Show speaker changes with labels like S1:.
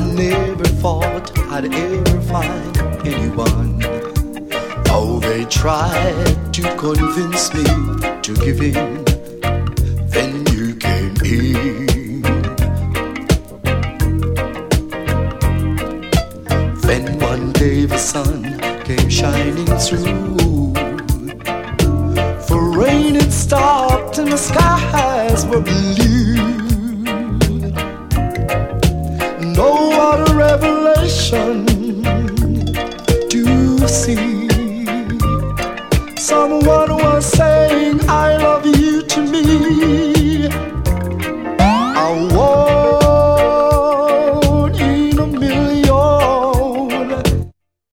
S1: never thought I'd ever find anyone. Oh, they tried to convince me to give in. Then you came in. Then one day the sun came shining through. For rain had stopped and the skies were blue. No, what a revelation to see someone